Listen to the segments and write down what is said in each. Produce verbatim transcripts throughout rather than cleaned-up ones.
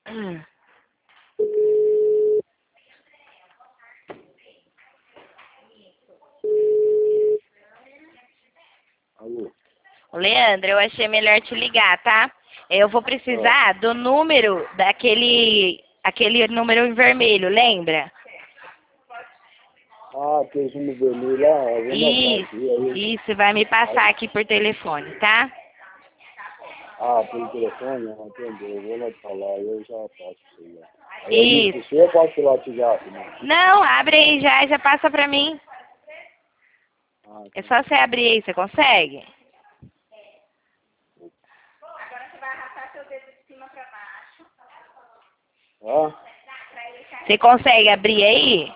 Hum. Alô? Leandro, eu achei melhor te ligar, tá? Eu vou Ah, precisar do número daquele aquele número em vermelho, lembra? ah, aqueles no vermelho lá, eu vou anotar Isso, aqui. Aí, isso, vai me passar aí, aqui por telefone, tá? ah, pelo telefone, não entendeu. Eu vou anotar lá, eu já passo pra você. Aí eu ligo Isso. pro senhor, eu passo pelo WhatsApp, né? Não, abre aí já, já passa pra mim. Ah, É então só tá. você abrir aí, você consegue? Ah, Você consegue abrir aí?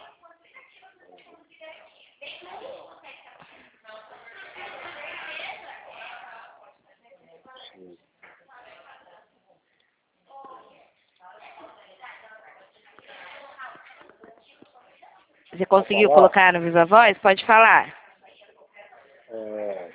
sim. Você Pode conseguiu falar? colocar no Viva Voz? Pode falar. É,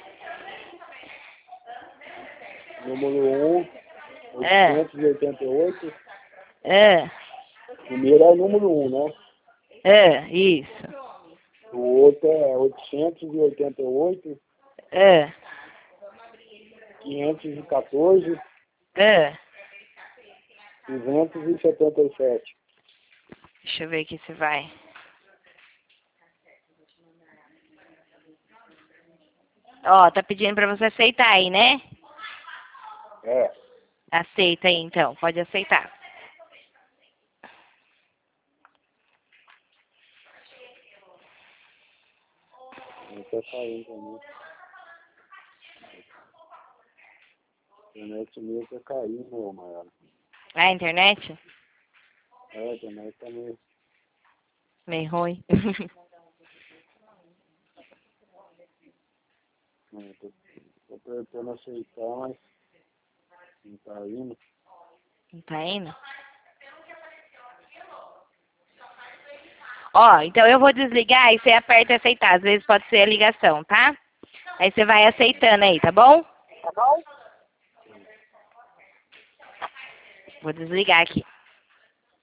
número um, É, oitocentos e oitenta e oito. é, Primeiro é o número um, né? é, isso. O outro é oitocentos e oitenta e oito, É, quinhentos e quatorze, é. duzentos e setenta e sete. Deixa eu ver aqui se vai. Ó, tá pedindo pra você aceitar aí, né? É, Aceita aí então, pode aceitar. não tá caindo também. A internet meio tá caindo, ô Maiara. A internet? É, a internet tá meio. Meio ruim. Não, tô, tô tentando aceitar, mas não tá indo. Não tá indo? Ó, então eu vou desligar e você aperta aceitar. Às vezes pode ser a ligação, tá? Aí você vai aceitando aí, tá bom? Vou desligar aqui.